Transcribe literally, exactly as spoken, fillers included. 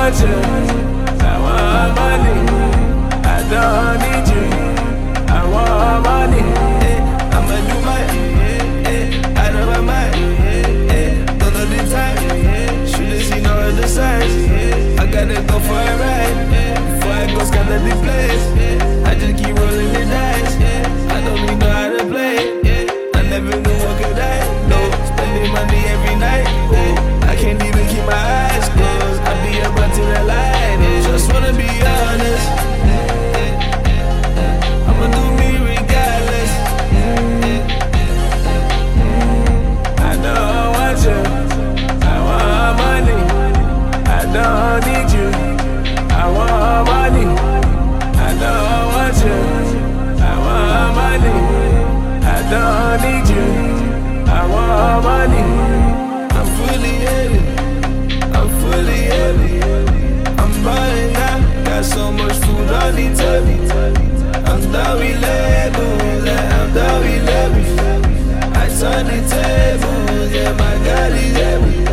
want you, I want money. I don't need you, I want money. Hey, I'ma do my, hey, out of my mind. Hey, don't know the time, should've seen all of the signs. I gotta go for a ride, before I go scatter the place. I just keep rolling the dice, I don't even know how to play. I never knew what could I, no, spending money every night. Oh, I can't even keep my eyes closed, I be about to the light. Just wanna be honest, I'ma do me regardless. I don't want you, I want money. I don't need you, I want money. I don't want you, I want money. I don't need you, I want money. I'm fully headed, I'm fully headed. I'm buying out, got so much food on the table. I'm down with labels, I'm down with labels. I turn the tables, yeah, my God is heavy.